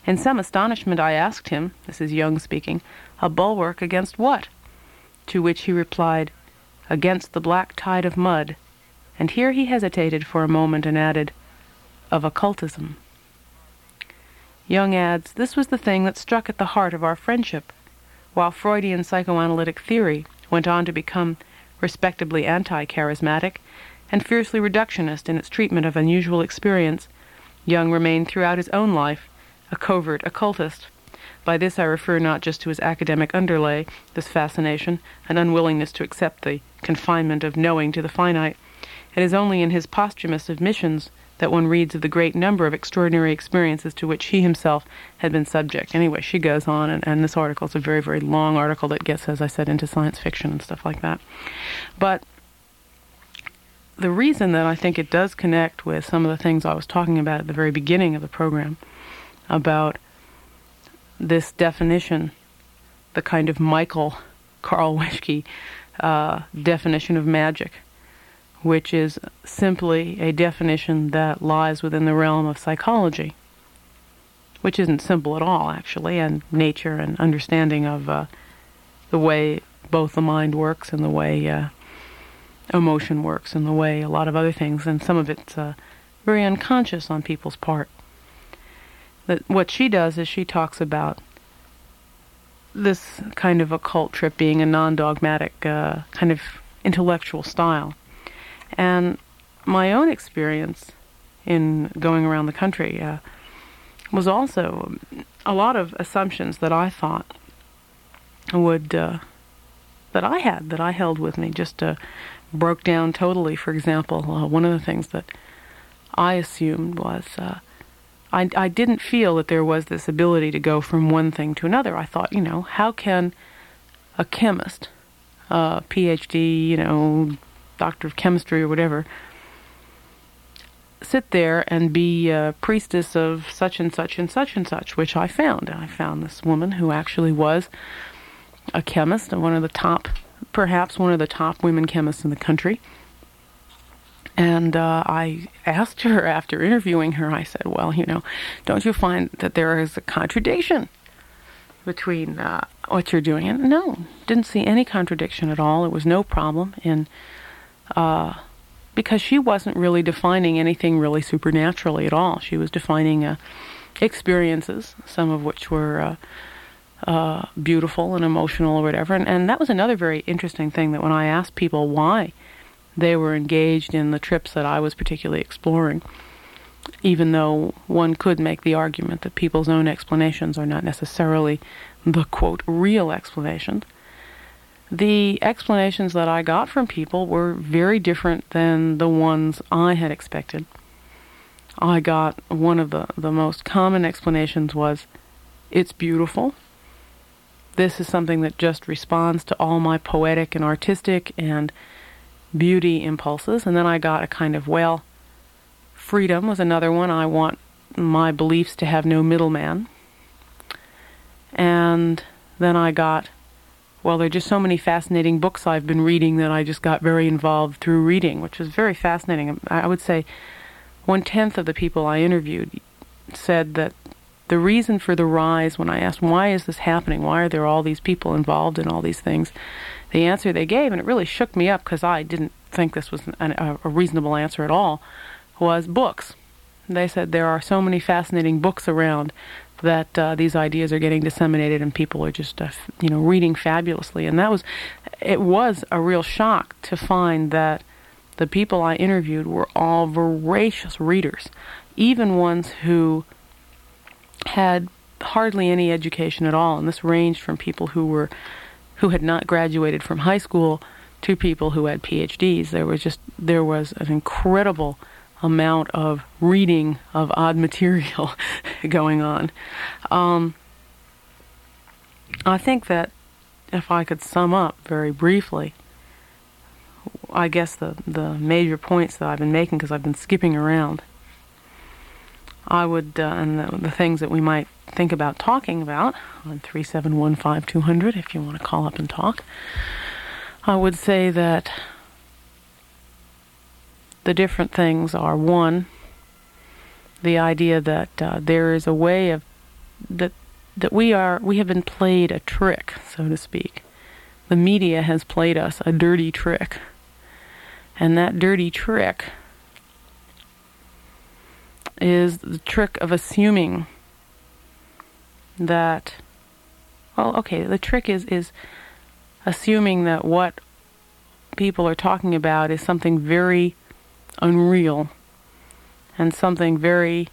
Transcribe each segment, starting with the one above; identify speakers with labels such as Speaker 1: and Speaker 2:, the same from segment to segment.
Speaker 1: In some astonishment I asked him, this is Jung speaking, a bulwark against what? To which he replied, against the black tide of mud. And here he hesitated for a moment and added, of occultism. Jung adds, this was the thing that struck at the heart of our friendship. While Freudian psychoanalytic theory went on to become respectably anti-charismatic and fiercely reductionist in its treatment of unusual experience, Jung remained throughout his own life a covert occultist. By this I refer not just to his academic underlay, this fascination, an unwillingness to accept the confinement of knowing to the finite. It is only in his posthumous admissions that one reads of the great number of extraordinary experiences to which he himself had been subject. Anyway, she goes on, and this article is a very, very long article that gets, as I said, into science fiction and stuff like that. But the reason that I think it does connect with some of the things I was talking about at the very beginning of the program about this definition, the kind of Michael Karl-Weschke definition of magic, which is simply a definition that lies within the realm of psychology, which isn't simple at all, actually, and nature and understanding of the way both the mind works and the way emotion works and the way a lot of other things, and some of it's very unconscious on people's part. That what she does is she talks about this kind of occult trip being a non-dogmatic kind of intellectual style. And my own experience in going around the country was also a lot of assumptions that I thought would, that I held with me, just broke down totally. For example, one of the things that I assumed was I didn't feel that there was this ability to go from one thing to another. I thought, how can a chemist, PhD, doctor of chemistry or whatever, sit there and be a priestess of such and such and such and such, which I found. I found this woman who actually was a chemist and perhaps one of the top women chemists in the country. And I asked her after interviewing her, I said, well, don't you find that there is a contradiction between what you're doing? And no, didn't see any contradiction at all. It was no problem because she wasn't really defining anything really supernaturally at all. She was defining experiences, some of which were beautiful and emotional or whatever. And that was another very interesting thing, that when I asked people why they were engaged in the trips that I was particularly exploring, even though one could make the argument that people's own explanations are not necessarily the, quote, real explanations, the explanations that I got from people were very different than the ones I had expected. I got one of the most common explanations was, it's beautiful. This is something that just responds to all my poetic and artistic and beauty impulses. And then I got a kind of, well, freedom was another one. I want my beliefs to have no middleman. And then I got, well, there are just so many fascinating books I've been reading that I just got very involved through reading, which was very fascinating. I would say 1/10 of the people I interviewed said that the reason for the rise, when I asked, why is this happening? Why are there all these people involved in all these things? The answer they gave, and it really shook me up because I didn't think this was a reasonable answer at all, was books. They said there are so many fascinating books around that these ideas are getting disseminated and people are just, reading fabulously. And it was a real shock to find that the people I interviewed were all voracious readers, even ones who had hardly any education at all. And this ranged from people who had not graduated from high school to people who had PhDs. There was an incredible amount of reading of odd material going on. I think that if I could sum up very briefly, I guess the major points that I've been making, because I've been skipping around, I would, and the things that we might think about talking about on 371-5200, if you want to call up and talk, I would say that the different things are, one, the idea that there is a way of that we have been played a trick, so to speak. The media has played us a dirty trick. And that dirty trick is the trick of assuming that, the trick is assuming that what people are talking about is something very unreal and something very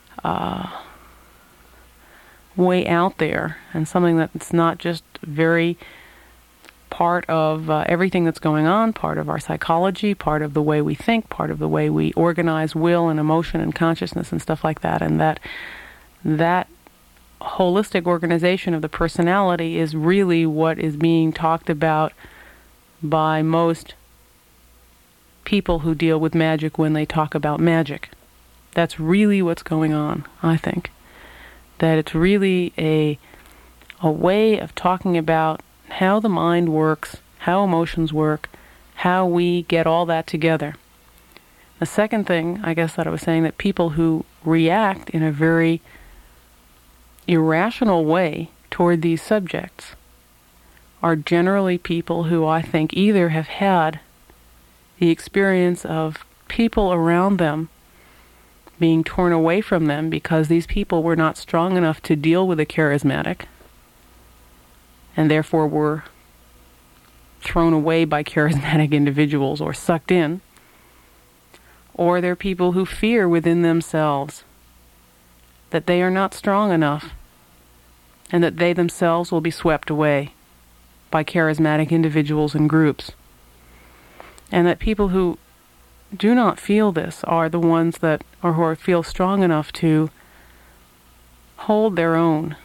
Speaker 1: way out there, and something that's not just very part of everything that's going on, part of our psychology, part of the way we think, part of the way we organize will and emotion and consciousness and stuff like that, and that holistic organization of the personality is really what is being talked about by most people who deal with magic when they talk about magic. That's really what's going on, I think. That it's really a way of talking about how the mind works, how emotions work, how we get all that together. The second thing, I guess, that I was saying, that people who react in a very irrational way toward these subjects are generally people who I think either have had the experience of people around them being torn away from them because these people were not strong enough to deal with a charismatic, and therefore were thrown away by charismatic individuals or sucked in. Or they're people who fear within themselves that they are not strong enough and that they themselves will be swept away by charismatic individuals and groups. And that people who do not feel this are the ones that, or who feel strong enough to hold their own,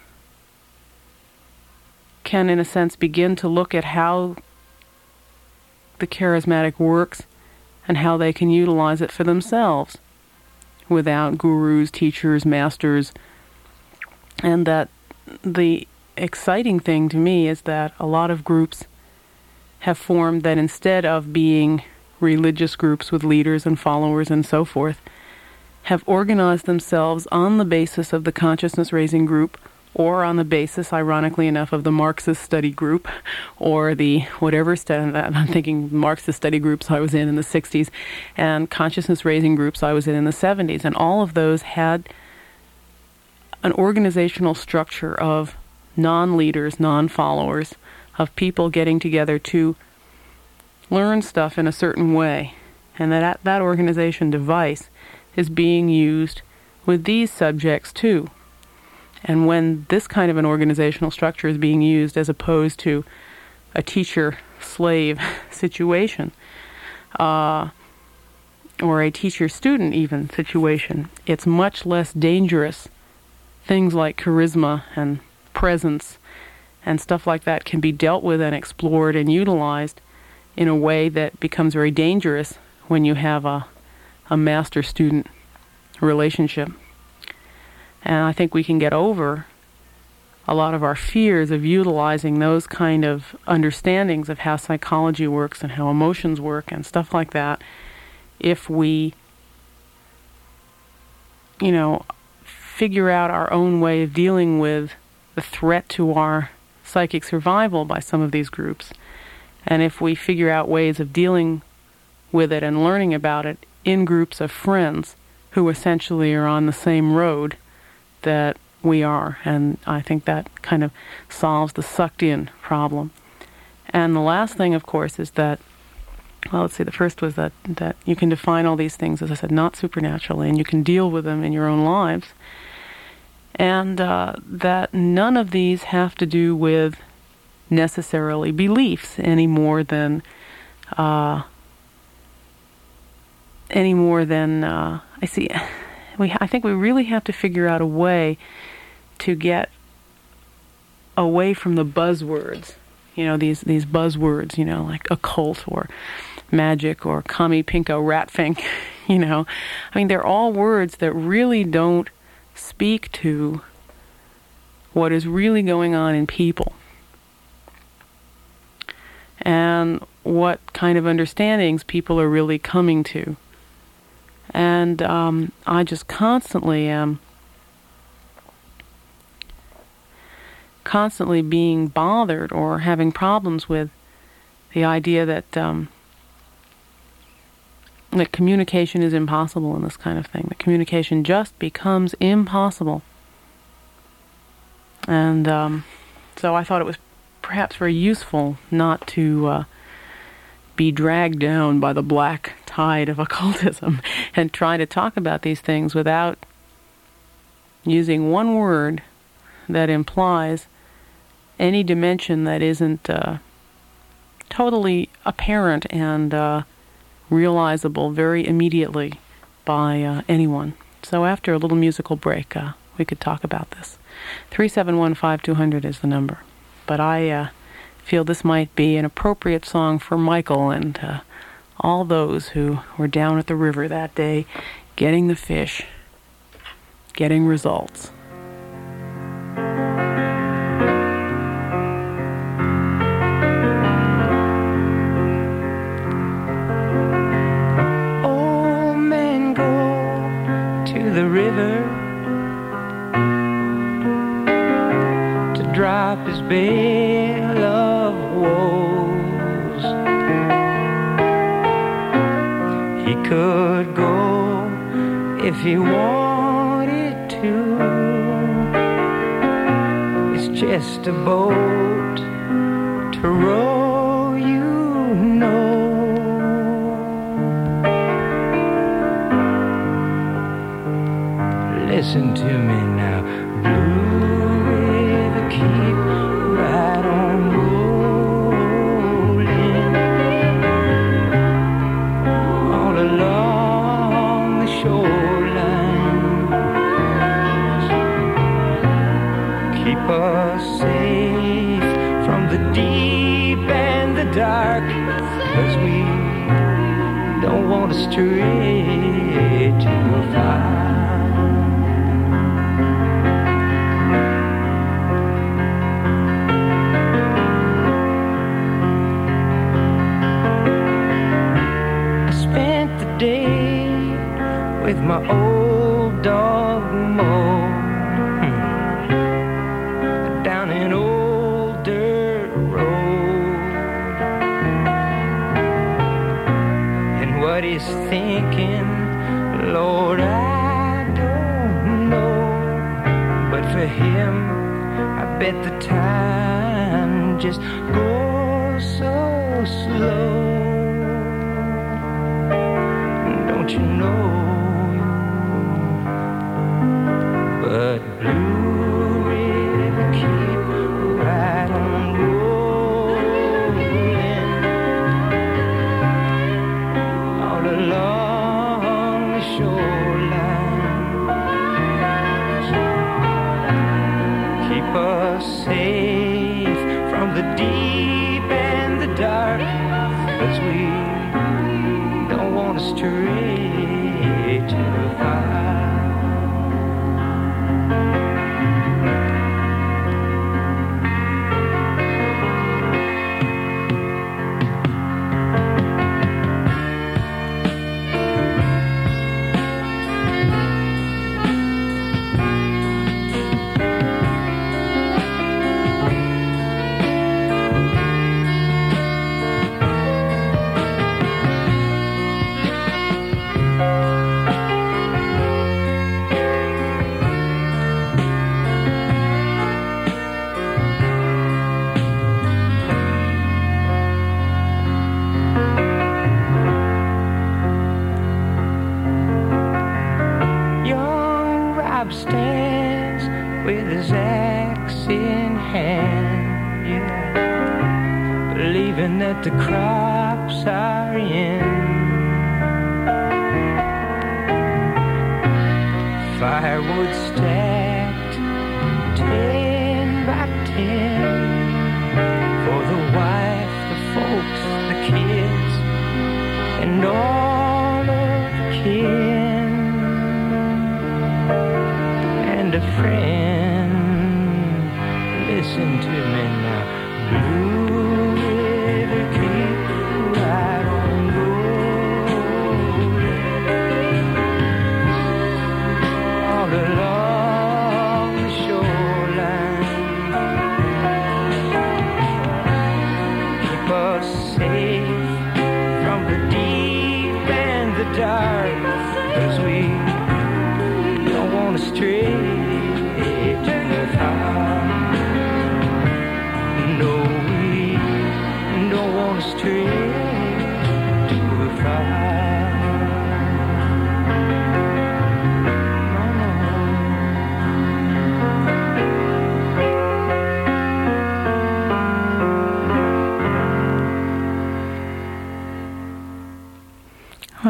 Speaker 1: can in a sense begin to look at how the charismatic works and how they can utilize it for themselves without gurus, teachers, masters. And that the exciting thing to me is that a lot of groups have formed that instead of being religious groups with leaders and followers and so forth, have organized themselves on the basis of the consciousness raising group, or on the basis, ironically enough, of the Marxist study group, or the whatever study, I'm thinking Marxist study groups I was in the 60s, and consciousness raising groups I was in the 70s, and all of those had an organizational structure of non-leaders, non-followers, of people getting together to learn stuff in a certain way, and that organization device is being used with these subjects too. And when this kind of an organizational structure is being used as opposed to a teacher-slave situation, or a teacher-student even situation, it's much less dangerous. Things like charisma and presence and stuff like that can be dealt with and explored and utilized in a way that becomes very dangerous when you have a master-student relationship. And I think we can get over a lot of our fears of utilizing those kind of understandings of how psychology works and how emotions work and stuff like that if we, figure out our own way of dealing with the threat to our psychic survival by some of these groups. And if we figure out ways of dealing with it and learning about it in groups of friends who essentially are on the same road that we are. And I think that kind of solves the sucked-in problem. And the last thing, of course, is that, the first was that you can define all these things, as I said, not supernaturally, and you can deal with them in your own lives. And that none of these have to do with necessarily beliefs any more than I think we really have to figure out a way to get away from the buzzwords. These buzzwords, like occult or magic or kami, pinko, ratfink, they're all words that really don't speak to what is really going on in people and what kind of understandings people are really coming to. And I just constantly am constantly being bothered or having problems with the idea that that communication is impossible in this kind of thing. That communication just becomes impossible. And so I thought it was perhaps very useful not to be dragged down by the black tide of occultism and try to talk about these things without using one word that implies any dimension that isn't totally apparent and realizable very immediately by anyone. So after a little musical break, we could talk about this. 371-5200 is the number. But I feel this might be an appropriate song for Michael and all those who were down at the river that day getting the fish, getting results.
Speaker 2: Old man go to the river to drop his bale of woes. He could go if he wanted to. It's just a boat to row, you know. Listen to me now, Blue River, keep right on rolling all along the shoreline. Keep us safe from the deep and the dark, 'cause we don't want to stray too far. With my old dog Mo down an old dirt road, and what he's thinking, Lord, I don't know. But for him, I bet the time just goes so slow. Don't you know? But Blue River, keep right on rolling all along the shoreline. Keep us safe from the deep and the dark, 'cause we don't want to stray too far. Stands with his axe in hand, yeah, believing that the crops are in. Firewood stacked 10 by 10 for the wife, the folks, the kids, and all of the kin. And a friend, listen to me now, Blue River, keep right on rolling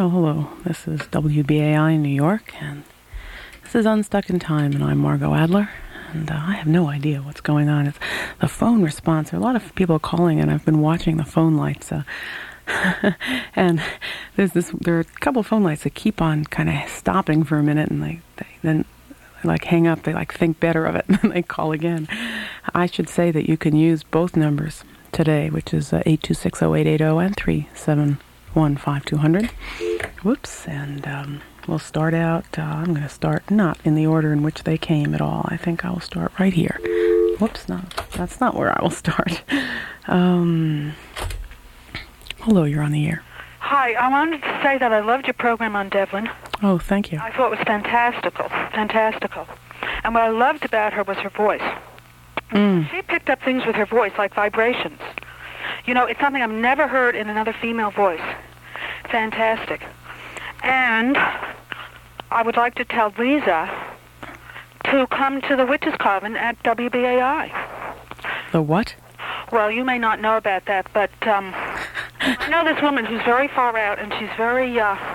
Speaker 1: Well, hello. This is WBAI in New York, and this is Unstuck in Time, and I'm Margot Adler, and I have no idea what's going on. It's the phone response. There are a lot of people calling, and I've been watching the phone lights, and there are a couple of phone lights that keep on kind of stopping for a minute, and they then hang up. They think better of it, and then they call again. I should say that you can use both numbers today, which is 826-0880 and 371-5200. Whoops, and we'll start out, I'm going to start not in the order in which they came at all. I think I will start right here. Whoops, no, that's not where I will start. Hello, you're on the air.
Speaker 3: Hi, I wanted to say that I loved your program on Devlin.
Speaker 1: Oh, thank you.
Speaker 3: I thought it was fantastical. And what I loved about her was her voice. She picked up things with her voice, like vibrations. You know, it's something I've never heard in another female voice. Fantastic. And I would like to tell Lisa to come to the Witches' Coven at WBAI.
Speaker 1: The what?
Speaker 3: Well, you may not know about that, but I know this woman who's very far out, and she's very,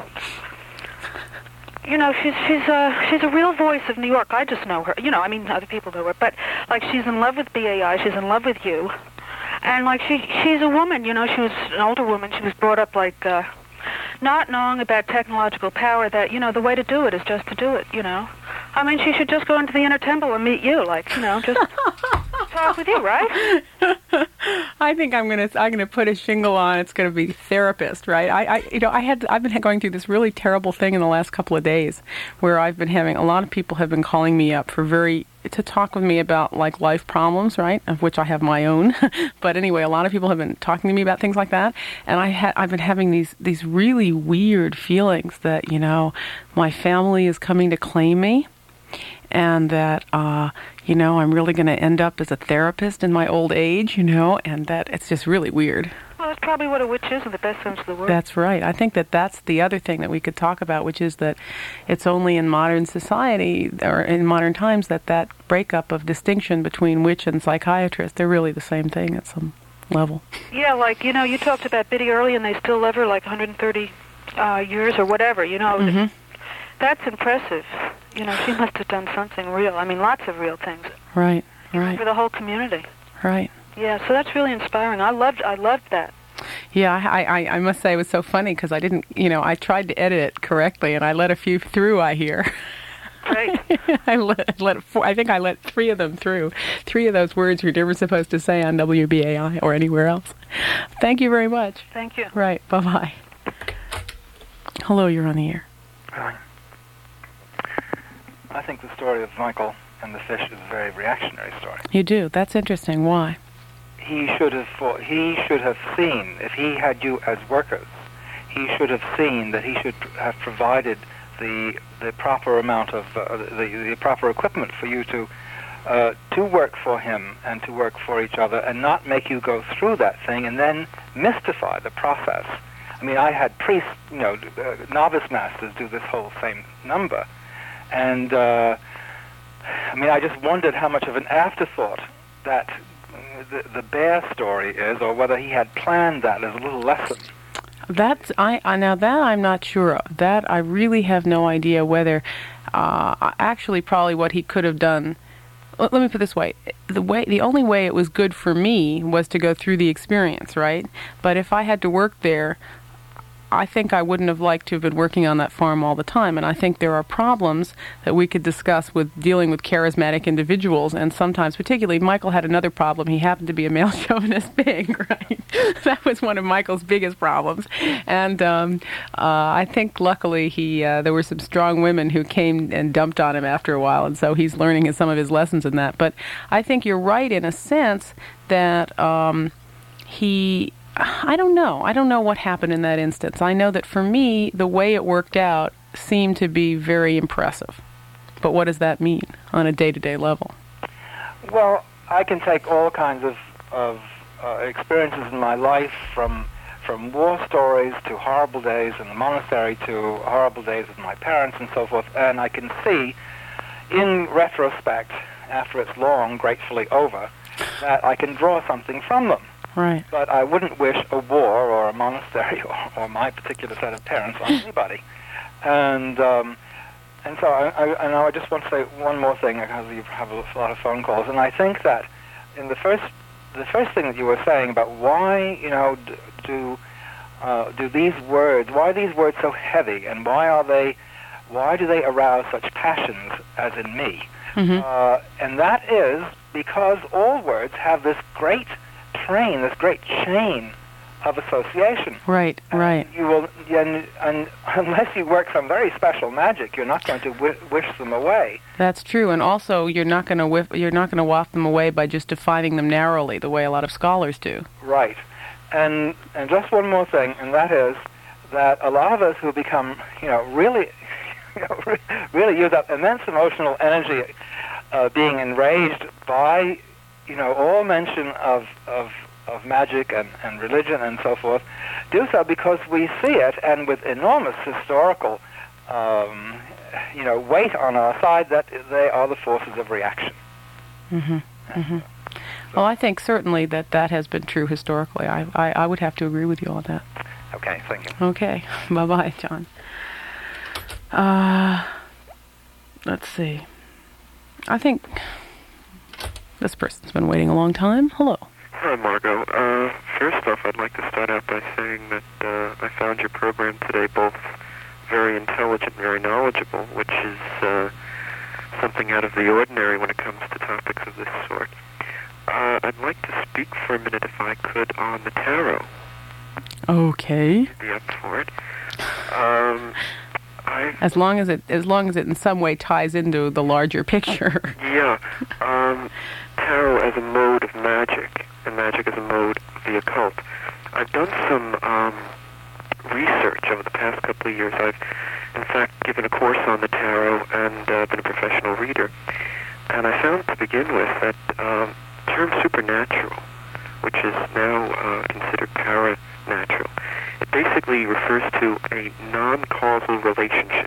Speaker 3: she's a real voice of New York. I just know her. Other people know her, but she's in love with BAI. She's in love with you, and she's a woman. She was an older woman. She was brought up not knowing about technological power. That the way to do it is just to do it. She should just go into the inner temple and meet you. Just talk with you, right?
Speaker 1: I think I'm gonna put a shingle on. It's gonna be therapist, right? I've been going through this really terrible thing in the last couple of days, where I've been having a lot of people have been calling me up to talk with me about life problems, right? Of which I have my own. But anyway, a lot of people have been talking to me about things like that, and I've been having these really weird feelings that my family is coming to claim me, and that I'm really going to end up as a therapist in my old age, and that it's just really weird.
Speaker 3: Well, that's probably what a witch is in the best sense of the word.
Speaker 1: That's right. I think that's the other thing that we could talk about, which is that it's only in modern society or in modern times that breakup of distinction between witch and psychiatrist, they're really the same thing at some level. Yeah,
Speaker 3: you talked about Biddy early, and they still love her 130 years or whatever,
Speaker 1: Mm-hmm.
Speaker 3: That's impressive. She must have done something real. Lots of real things.
Speaker 1: Right.
Speaker 3: For the whole community.
Speaker 1: Right.
Speaker 3: Yeah, so that's really inspiring. I loved that.
Speaker 1: Yeah, I must say it was so funny because I didn't, I tried to edit it correctly and I let a few through, I hear.
Speaker 3: Right.
Speaker 1: I think I let 3 of them through. 3 of those words you're never supposed to say on WBAI or anywhere else. Thank you very much.
Speaker 3: Thank you.
Speaker 1: Right. Bye-bye. Hello, you're on the air.
Speaker 4: Hi. I think the story of Michael and the fish is a very reactionary story.
Speaker 1: You do? That's interesting. Why?
Speaker 4: He should have seen, if he had you as workers, he should have seen that he should have provided the proper amount of the proper equipment for you to work for him and to work for each other, and not make you go through that thing and then mystify the process. I had priests, novice masters do this whole same number. And, I just wondered how much of an afterthought that the bear story is, or whether he had planned that as a little lesson.
Speaker 1: Now that I'm not sure of. That I really have no idea whether, actually probably what he could have done. Let me put it this way. The only way it was good for me was to go through the experience, right? But if I had to work there, I think I wouldn't have liked to have been working on that farm all the time, and I think there are problems that we could discuss with dealing with charismatic individuals, and sometimes, particularly, Michael had another problem. He happened to be a male chauvinist pig, right? That was one of Michael's biggest problems, and I think luckily there were some strong women who came and dumped on him after a while, and so he's learning some of his lessons in that. But I think you're right in a sense that I don't know. I don't know what happened in that instance. I know that for me, the way it worked out seemed to be very impressive. But what does that mean on a day-to-day level?
Speaker 4: Well, I can take all kinds of experiences in my life, from war stories to horrible days in the monastery to horrible days with my parents and so forth, and I can see, in retrospect, after it's long, gratefully over, that I can draw something from them.
Speaker 1: Right.
Speaker 4: But I wouldn't wish a war or a monastery or my particular set of parents on anybody. And so I just want to say one more thing, because you have a lot of phone calls, and I think that in the first thing that you were saying about why, do these words, why are these words so heavy, and why do they arouse such passions as in me? And that is because all words have this great train, this great chain of association.
Speaker 1: Right, right.
Speaker 4: You will, and unless you work some very special magic, you're not going to wish them away.
Speaker 1: That's true, and also you're not going to waft them away by just defining them narrowly, the way a lot of scholars do.
Speaker 4: Right, and just one more thing, and that is that a lot of us who become, really use up immense emotional energy, being enraged by, all mention of magic and religion and so forth, do so because we see it, and with enormous historical, weight on our side, that they are the forces of reaction.
Speaker 1: Well, I think certainly that has been true historically. I would have to agree with you on that.
Speaker 4: Okay, thank you.
Speaker 1: Okay, bye-bye, John. Let's see. I think this person's been waiting a long time. Hello.
Speaker 5: Hi, Margot. First off, I'd like to start out by saying that I found your program today both very intelligent, very knowledgeable, which is something out of the ordinary when it comes to topics of this sort. I'd like to speak for a minute, if I could, on the tarot.
Speaker 1: Okay.
Speaker 5: Be up for it.
Speaker 1: As long as it in some way ties into the larger picture.
Speaker 5: Yeah. Tarot as a mode of magic, and magic as a mode of the occult. I've done some research over the past couple of years. I've, in fact, given a course on the tarot and been a professional reader. And I found, to begin with, that the term supernatural, which is now considered paranatural, it basically refers to a non-causal relationship.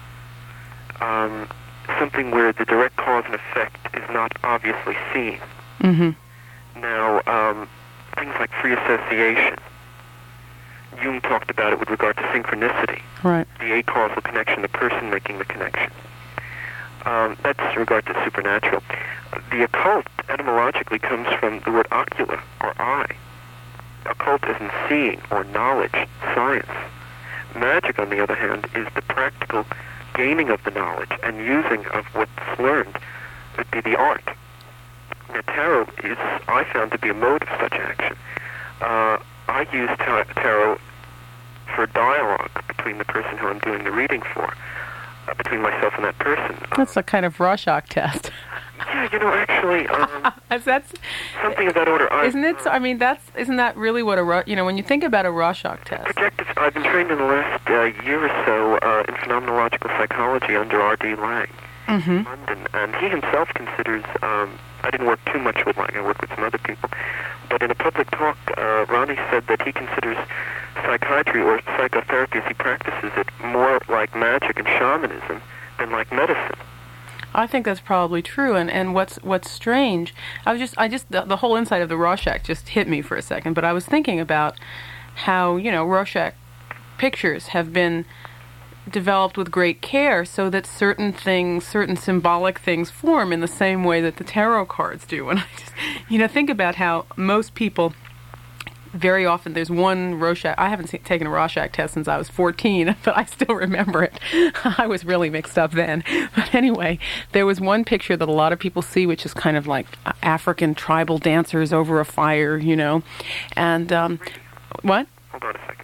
Speaker 5: Something where the direct cause and effect is not obviously seen. Now, things like free association. Jung talked about it with regard to synchronicity.
Speaker 1: Right.
Speaker 5: The acausal connection, the person making the connection. That's in regard to supernatural. The occult etymologically comes from the word ocula, or eye. Occult isn't seeing or knowledge, science. Magic, on the other hand, is the practical gaining of the knowledge and using of what's learned. It would be the art. Now, tarot is, I found, to be a mode of such action. I use tarot for dialogue between the person who I'm doing the reading for, between myself and that person.
Speaker 1: That's a kind of Rorschach test.
Speaker 5: Yeah, actually,
Speaker 1: that's
Speaker 5: something of that order.
Speaker 1: Isn't it? I mean, isn't that really what when you think about a Rorschach test?
Speaker 5: I've been trained in the last year or so in phenomenological psychology under R.D. Laing in London, and he himself considers. I didn't work too much with Laing. I worked with some other people, but in a public talk, Ronnie said that he considers psychiatry or psychotherapy, as he practices it, more like magic and shamanism than like medicine.
Speaker 1: I think that's probably true, and what's strange, the whole insight of the Rorschach just hit me for a second, but I was thinking about how, Rorschach pictures have been developed with great care so that certain symbolic things form in the same way that the tarot cards do. And I just, think about how most people, very often there's one Rorschach. I haven't taken a Rorschach test since I was 14, but I still remember it. I was really mixed up then. But anyway, there was one picture that a lot of people see, which is kind of like African tribal dancers over a fire, And what?
Speaker 5: Hold on a second.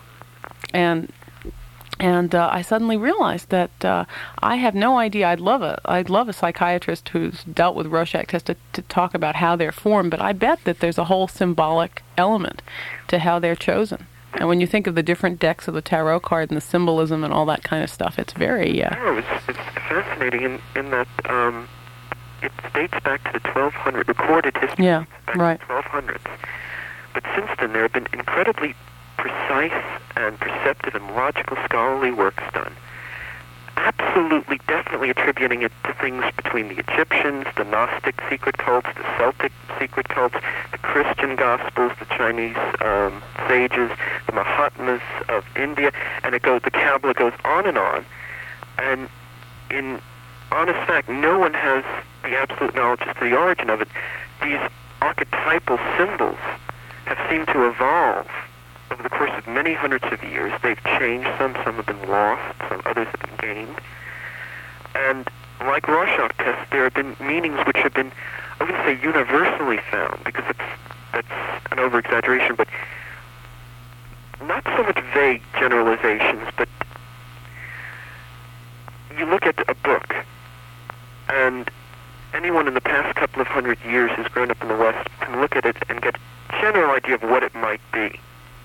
Speaker 1: And I suddenly realized that I have no idea. I'd love a psychiatrist who's dealt with Rorschach tests to talk about how they're formed, but I bet that there's a whole symbolic element to how they're chosen. And when you think of the different decks of the tarot card and the symbolism and all that kind of stuff, it's very...
Speaker 5: It's fascinating in that it dates back to the 1200 recorded history.
Speaker 1: Yeah, right.
Speaker 5: To the 1200s. But since then, there have been incredibly precise and perceptive and logical scholarly works done. absolutely, definitely attributing it to things between the Egyptians, the Gnostic secret cults, the Celtic secret cults, the Christian Gospels, the Chinese sages, the Mahatmas of India, and the Kabbalah goes on. And in honest fact, no one has the absolute knowledge as to the origin of it. These archetypal symbols have seemed to evolve over the course of many hundreds of years. They've changed some have been lost, some others have been gained. And like Rorschach tests, there have been meanings which have been, I wouldn't say universally found, because that's an over-exaggeration, but not so much vague generalizations, but you look at a book, and anyone in the past couple of hundred years who's grown up in the West can look at it and get a general idea of what it might be.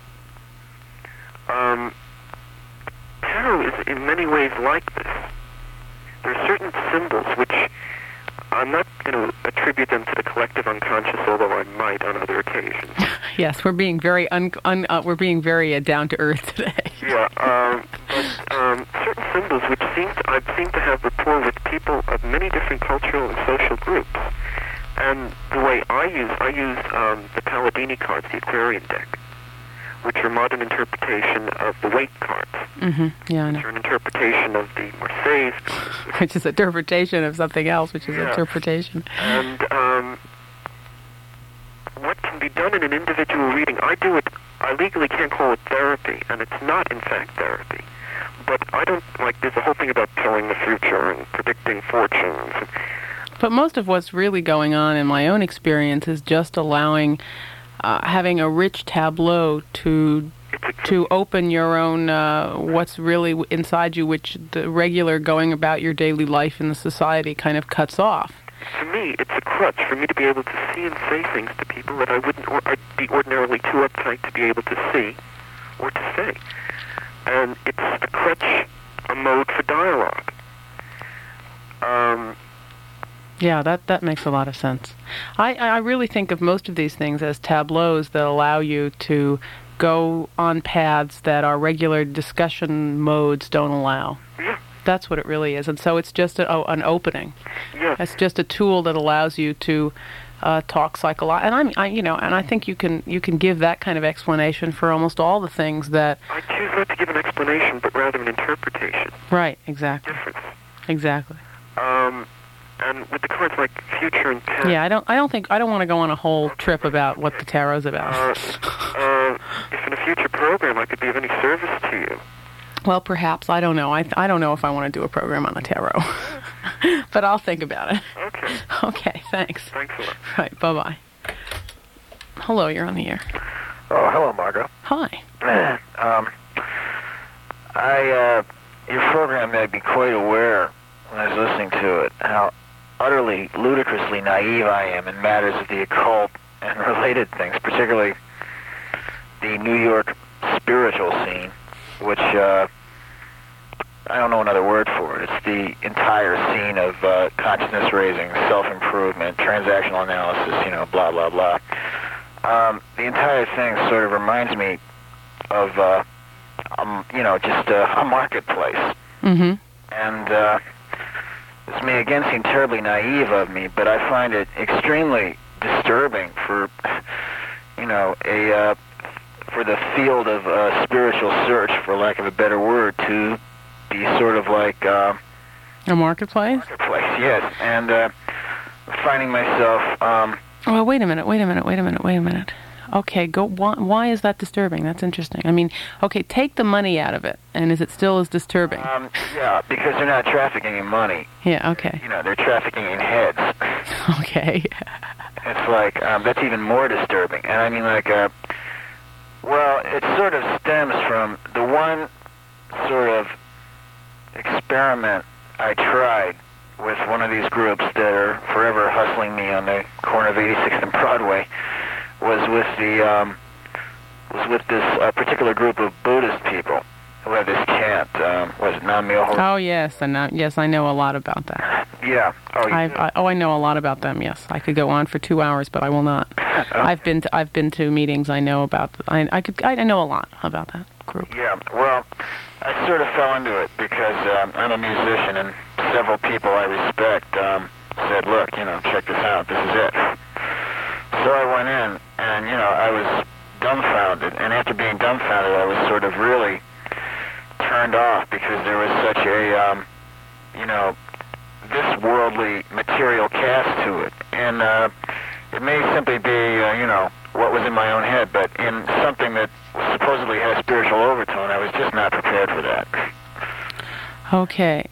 Speaker 5: Tarot is in many ways like this. There are certain symbols which I'm not going to attribute them to the collective unconscious, although I might on other occasions.
Speaker 1: Yes, we're being very down to earth today.
Speaker 5: Yeah, but certain symbols which I've seemed to have rapport with people of many different cultural and social groups. And the way I use the Palladini cards, the Aquarian deck, which are modern interpretation of the Waite cards.
Speaker 1: Mm-hmm. Yeah, I know.
Speaker 5: Which are an interpretation of the Marseilles cards.
Speaker 1: Which is interpretation of something else, which is interpretation.
Speaker 5: And what can be done in an individual reading, I legally can't call it therapy, and it's not in fact therapy. But I don't, there's a whole thing about telling the future and predicting fortunes.
Speaker 1: But most of what's really going on in my own experience is just allowing having a rich tableau to open your own what's really inside you, which the regular going about your daily life in the society kind of cuts off.
Speaker 5: To me, it's a crutch for me to be able to see and say things to people that I'd be ordinarily too uptight to be able to see or to say. And it's a crutch, a mode for dialogue.
Speaker 1: Yeah, that makes a lot of sense. I really think of most of these things as tableaus that allow you to go on paths that our regular discussion modes don't allow.
Speaker 5: Yeah.
Speaker 1: That's what it really is. And so it's just an opening.
Speaker 5: Yeah.
Speaker 1: It's just a tool that allows you to talk psychologically. And I think you can give that kind of explanation for almost all the things that.
Speaker 5: I choose not to give an explanation, but rather an interpretation.
Speaker 1: Right. Exactly.
Speaker 5: Difference.
Speaker 1: Exactly.
Speaker 5: And with the cards like future and past.
Speaker 1: Yeah, I don't want to go on a whole trip about what the tarot's about.
Speaker 5: If in a future program I could be of any service to you.
Speaker 1: Well, perhaps. I don't know. I don't know if I want to do a program on the tarot. But I'll think about it.
Speaker 5: Okay.
Speaker 1: Okay, thanks.
Speaker 5: Thanks a lot.
Speaker 1: Right, bye-bye. Hello, you're on the air.
Speaker 6: Oh, hello, Margot.
Speaker 1: Hi.
Speaker 6: Your program made me quite aware when I was listening to it how utterly, ludicrously naive I am in matters of the occult and related things, particularly the New York spiritual scene, which I don't know another word for it. It's the entire scene of consciousness raising, self-improvement, transactional analysis, blah, blah, blah. The entire thing sort of reminds me of, just a marketplace.
Speaker 1: Mm-hmm.
Speaker 6: And this may again seem terribly naive of me, but I find it extremely disturbing for, for the field of spiritual search, for lack of a better word, to be sort of like
Speaker 1: a marketplace.
Speaker 6: Marketplace, yes, and finding myself.
Speaker 1: Well, wait a minute. Okay, go. Why is that disturbing? That's interesting. I mean, okay, take the money out of it, and is it still as disturbing?
Speaker 6: Yeah, because they're not trafficking in money.
Speaker 1: Yeah, okay.
Speaker 6: They're trafficking in heads.
Speaker 1: Okay.
Speaker 6: It's like, that's even more disturbing. And I mean, well, it sort of stems from the one sort of experiment I tried with one of these groups that are forever hustling me on the corner of 86th and Broadway. Was with this particular group of Buddhist people who have this chant. Was it Nam Myoho?
Speaker 1: Oh yes, yes, I know a lot about that.
Speaker 6: Yeah. Oh,
Speaker 1: I know a lot about them. Yes, I could go on for 2 hours, but I will not. I've been to meetings. I know about. I know a lot about that group.
Speaker 6: Yeah. Well, I sort of fell into it because I'm a musician, and several people I respect said, "Look, check this out. This is it." So I went in, and I was dumbfounded. And after being dumbfounded, I was sort of really turned off because there was such a this worldly material cast to it, and it may simply be what was in my own head, but in something that supposedly has spiritual overtone, I was just not prepared for that.
Speaker 1: Okay.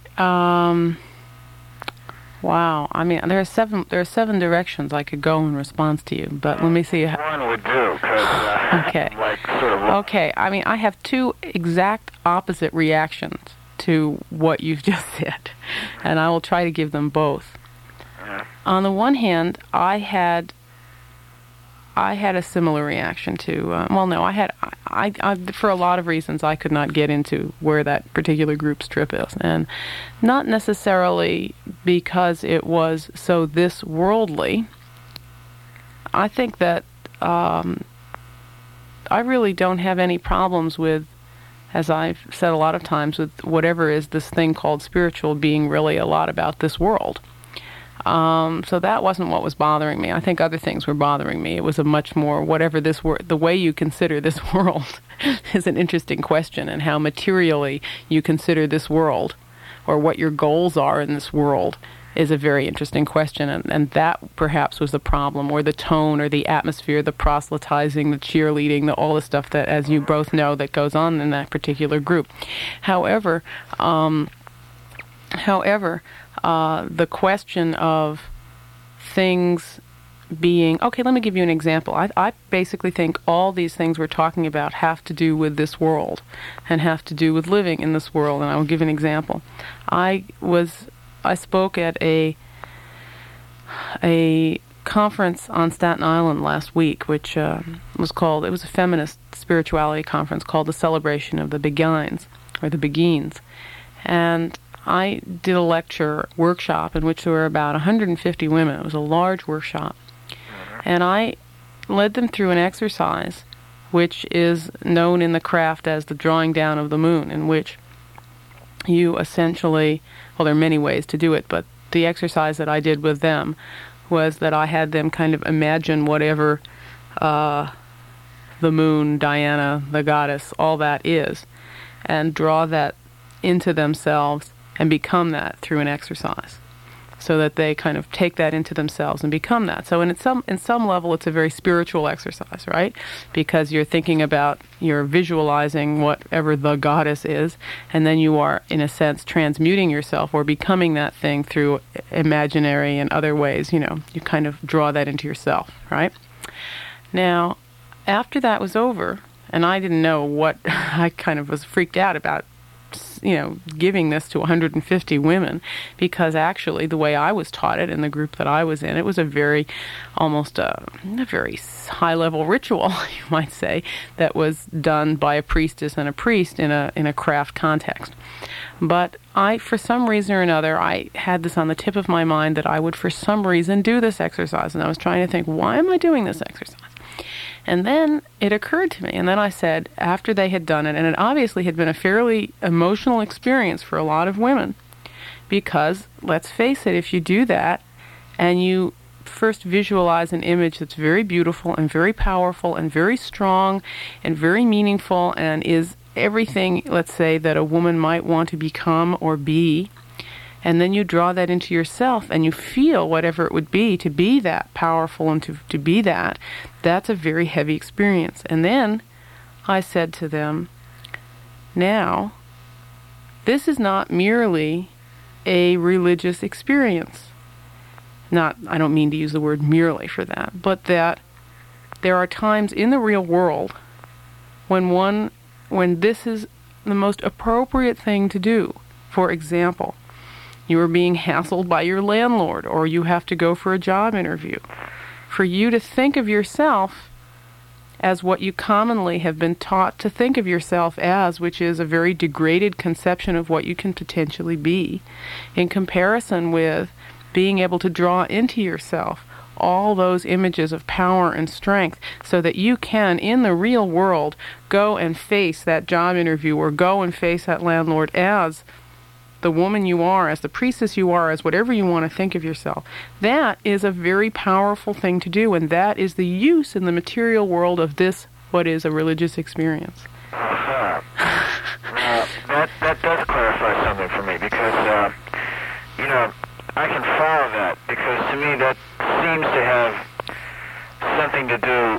Speaker 1: Wow. I mean, there are seven directions I could go in response to you, but let me see.
Speaker 6: One would do, because
Speaker 1: okay.
Speaker 6: sort of.
Speaker 1: Okay. I mean, I have two exact opposite reactions to what you've just said, and I will try to give them both.
Speaker 6: Yeah.
Speaker 1: On the one hand, I had a similar reaction to. I for a lot of reasons I could not get into where that particular group's trip is, and not necessarily because it was so this worldly. I think that I really don't have any problems with, as I've said a lot of times, with whatever is this thing called spiritual being really a lot about this world. So that wasn't what was bothering me. I think other things were bothering me. It was a much more, whatever this the way you consider this world is an interesting question, and how materially you consider this world, or what your goals are in this world, is a very interesting question. And that perhaps was the problem, or the tone, or the atmosphere, the proselytizing, the cheerleading, all the stuff that, as you both know, that goes on in that particular group. However, the question of things being... Okay, let me give you an example. I basically think all these things we're talking about have to do with this world, and have to do with living in this world, and I will give an example. I spoke at a conference on Staten Island last week, which was called... It was a feminist spirituality conference called The Celebration of the Beguines, or the Beguines. And I did a workshop in which there were about 150 women. It was a large workshop. And I led them through an exercise which is known in the craft as the drawing down of the moon, in which you essentially, well, there are many ways to do it, but the exercise that I did with them was that I had them kind of imagine whatever the moon, Diana, the goddess, all that is, and draw that into themselves and become that through an exercise, so that they kind of take that into themselves and become that. So in some level, it's a very spiritual exercise, right? Because you're you're visualizing whatever the goddess is, and then you are, in a sense, transmuting yourself or becoming that thing through imaginary and other ways. You kind of draw that into yourself, right? Now, after that was over, and I didn't know what, I kind of was freaked out about giving this to 150 women, because actually the way I was taught it in the group that I was in, it was almost a very high-level ritual, you might say, that was done by a priestess and a priest in a craft context. But for some reason or another, I had this on the tip of my mind that I would for some reason do this exercise, and I was trying to think, why am I doing this exercise? And then it occurred to me, and then I said, after they had done it, and it obviously had been a fairly emotional experience for a lot of women, because, let's face it, if you do that, and you first visualize an image that's very beautiful and very powerful and very strong and very meaningful and is everything, let's say, that a woman might want to become or be, and then you draw that into yourself and you feel whatever it would be to be that powerful and to be that's a very heavy experience. And then I said to them, now, this is not merely a religious experience. I don't mean to use the word merely for that, but that there are times in the real world when this is the most appropriate thing to do. For example, you are being hassled by your landlord, or you have to go for a job interview. For you to think of yourself as what you commonly have been taught to think of yourself as, which is a very degraded conception of what you can potentially be, in comparison with being able to draw into yourself all those images of power and strength so that you can, in the real world, go and face that job interview or go and face that landlord as the woman you are, as the priestess you are, as whatever you want to think of yourself. That is a very powerful thing to do, and that is the use in the material world of this, what is a religious experience.
Speaker 6: That does clarify something for me, because, I can follow that, because to me that seems to have something to do,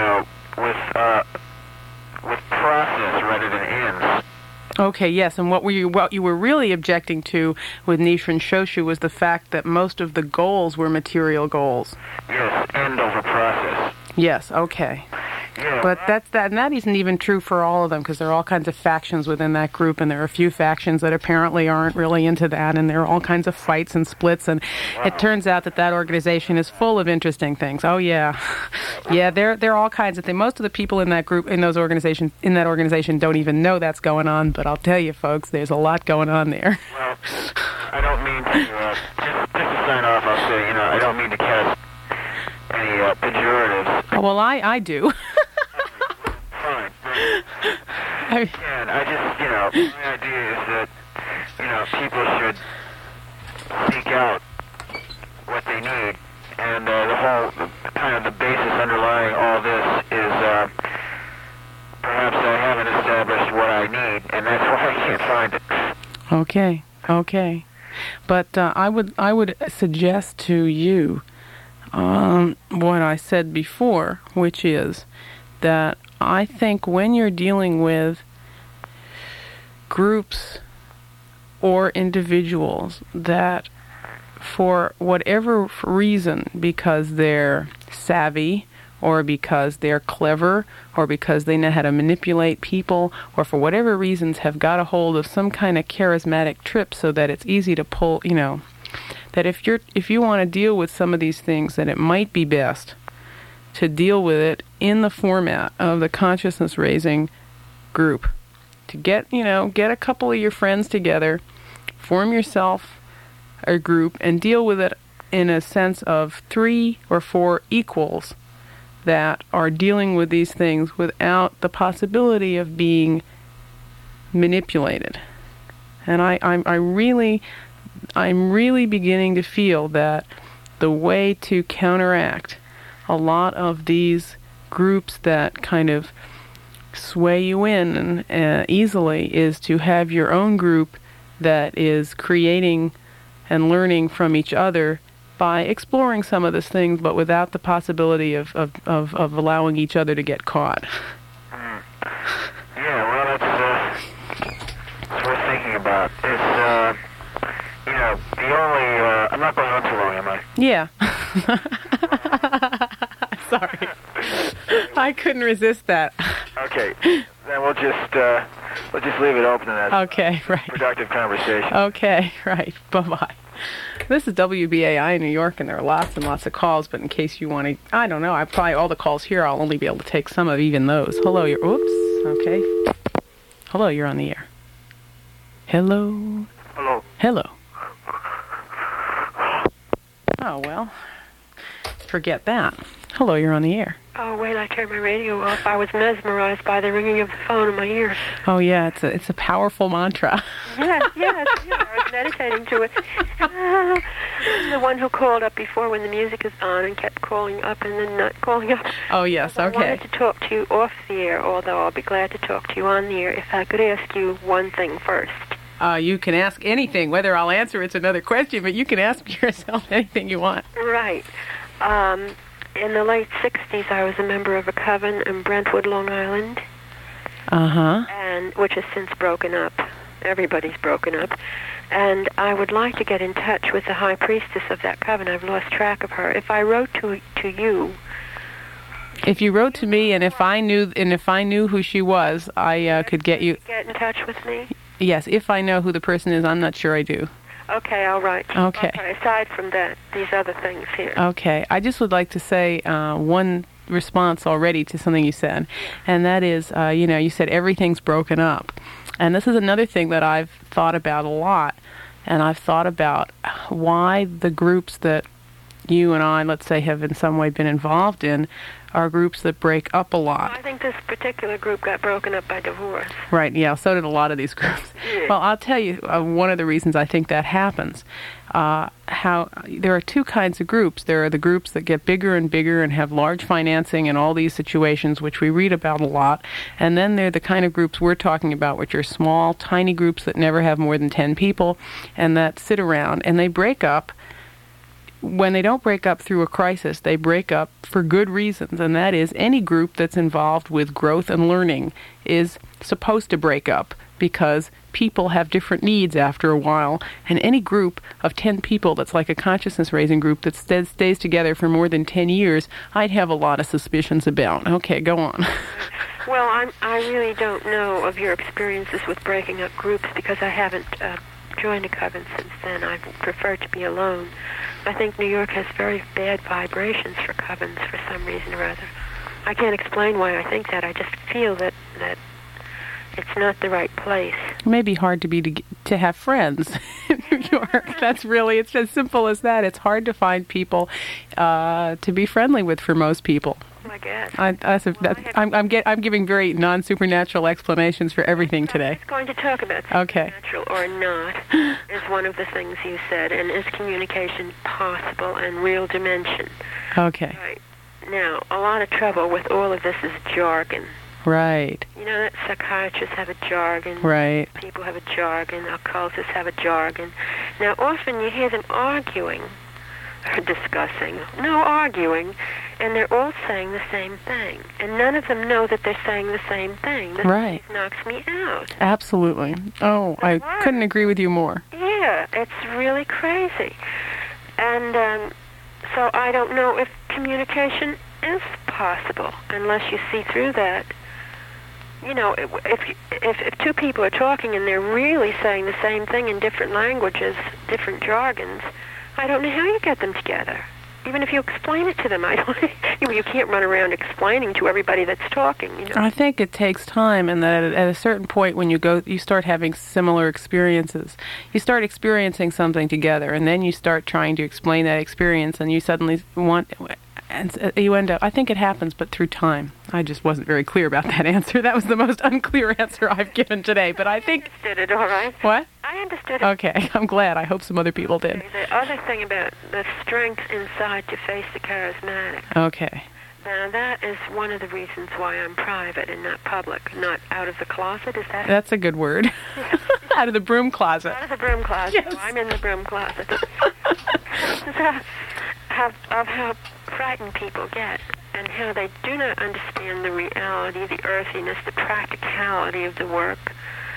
Speaker 6: with process rather than ends.
Speaker 1: Okay, yes, and what you were really objecting to with Nichiren Shoshu was the fact that most of the goals were material goals.
Speaker 6: Yes, end over process.
Speaker 1: Yes, okay.
Speaker 6: Yeah.
Speaker 1: But that isn't even true for all of them, because there are all kinds of factions within that group, and there are a few factions that apparently aren't really into that, and there are all kinds of fights and splits, and it turns out that organization is full of interesting things. Oh yeah, yeah, there are all kinds of things. Most of the people in that group, in that organization, don't even know that's going on. But I'll tell you, folks, there's a lot going on there.
Speaker 6: Well, I don't mean to just to sign off. I'll say, I don't mean to cast any pejoratives.
Speaker 1: Oh, well, I do.
Speaker 6: Fine. I just, my idea is that, people should seek out what they need, and the whole, kind of the basis underlying all this is, perhaps I haven't established what I need, and that's why I can't find it.
Speaker 1: Okay. But I would suggest to you what I said before, which is that I think when you're dealing with groups or individuals that, for whatever reason, because they're savvy, or because they're clever, or because they know how to manipulate people, or for whatever reasons have got a hold of some kind of charismatic trip so that it's easy to pull, that if you want to deal with some of these things, that it might be best to deal with it in the format of the consciousness raising group. To get a couple of your friends together, form yourself a group, and deal with it in a sense of 3 or 4 equals that are dealing with these things without the possibility of being manipulated. And I'm really beginning to feel that the way to counteract a lot of these groups that kind of sway you in easily is to have your own group that is creating and learning from each other by exploring some of these things, but without the possibility of allowing each other to get caught.
Speaker 6: Yeah, well, that's worth thinking about. It's, the only, I'm not going on too long, am I?
Speaker 1: Yeah. Sorry. I couldn't resist that.
Speaker 6: Okay, then we'll just leave it open to that.
Speaker 1: Okay, right.
Speaker 6: Productive conversation.
Speaker 1: Okay, right. Bye-bye. This is WBAI in New York, and there are lots and lots of calls, but in case you want to, I don't know, all the calls here, I'll only be able to take some of even those. Hello, okay. Hello, you're on the air. Hello.
Speaker 5: Hello.
Speaker 1: Oh, well, forget that. Hello, you're on the air.
Speaker 7: Oh, wait, I turned my radio off. I was mesmerized by the ringing of the phone in my ears.
Speaker 1: Oh, yeah, it's a powerful mantra.
Speaker 7: Yes, I was meditating to it. The one who called up before when the music is on and kept calling up and then not calling up.
Speaker 1: Oh, yes, okay.
Speaker 7: I wanted to talk to you off the air, although I'll be glad to talk to you on the air if I could ask you one thing first.
Speaker 1: You can ask anything. Whether I'll answer it's another question, but you can ask yourself anything you want.
Speaker 7: Right. In the late 60s, I was a member of a coven in Brentwood, Long Island.
Speaker 1: Uh-huh.
Speaker 7: And which has since broken up. Everybody's broken up. And I would like to get in touch with the high priestess of that coven. I've lost track of her. If I wrote to you...
Speaker 1: If you wrote to me, and if I knew who she was, I could get you...
Speaker 7: Get in touch with me?
Speaker 1: Yes, if I know who the person is. I'm not sure I do.
Speaker 7: Okay, all right.
Speaker 1: Okay.
Speaker 7: Aside from that, these other things here.
Speaker 1: Okay. I just would like to say one response already to something you said, and that is, you said everything's broken up. And this is another thing that I've thought about a lot, and I've thought about why the groups that you and I, let's say, have in some way been involved in are groups that break up a lot.
Speaker 7: I think this particular group got broken up by divorce.
Speaker 1: Right, yeah, so did a lot of these groups.
Speaker 7: Yeah.
Speaker 1: Well, I'll tell you one of the reasons I think that happens. How there are two kinds of groups. There are the groups that get bigger and bigger and have large financing and all these situations, which we read about a lot. And then there are the kind of groups we're talking about, which are small, tiny groups that never have more than 10 people and that sit around and they break up. When they don't break up through a crisis, they break up for good reasons, and that is any group that's involved with growth and learning is supposed to break up because people have different needs after a while, and any group of 10 people that's like a consciousness-raising group that stays together for more than 10 years, I'd have a lot of suspicions about. Okay, go on.
Speaker 7: Well, I really don't know of your experiences with breaking up groups because I haven't joined a coven since then. I prefer to be alone. I think New York has very bad vibrations for covens for some reason or other. I can't explain why I think that. I just feel that it's not the right place.
Speaker 1: It may be hard to have friends in New York. That's really, it's as simple as that. It's hard to find people to be friendly with for most people.
Speaker 7: I guess.
Speaker 1: I'm giving very non-supernatural explanations for everything today.
Speaker 7: I was going to talk about supernatural or not is one of the things you said, and is communication possible and real dimension?
Speaker 1: Okay.
Speaker 7: Right. Now, a lot of trouble with all of this is jargon.
Speaker 1: Right.
Speaker 7: You know that psychiatrists have a jargon.
Speaker 1: Right.
Speaker 7: People have a jargon. Occultists have a jargon. Now, often you hear them arguing or discussing. No arguing. And they're all saying the same thing. And none of them know that they're saying the same thing. This
Speaker 1: right.
Speaker 7: knocks me out.
Speaker 1: Absolutely. Oh, I couldn't agree with you more.
Speaker 7: Yeah, it's really crazy. And so I don't know if communication is possible unless you see through that. You know, if two people are talking and they're really saying the same thing in different languages, different jargons, I don't know how you get them together. Even if you explain it to them, you can't run around explaining to everybody that's talking. You know?
Speaker 1: I think it takes time, and that at a certain point when you start having similar experiences. You start experiencing something together, and then you start trying to explain that experience, and you suddenly and you end up, I think it happens, but through time. I just wasn't very clear about that answer. That was the most unclear answer I've given today, but I think...
Speaker 7: I understood it, all right.
Speaker 1: What?
Speaker 7: I understood it.
Speaker 1: Okay, I'm glad. I hope some other people did.
Speaker 7: The other thing about the strength inside to face the charismatic.
Speaker 1: Okay.
Speaker 7: Now, that is one of the reasons why I'm private and not public, not out of the closet. Is that...
Speaker 1: That's a good word. Out of the broom closet.
Speaker 7: Out of the broom closet.
Speaker 1: Yes.
Speaker 7: I'm in the broom closet. of how frightened people get and how they do not understand the reality, the earthiness, the practicality of the work.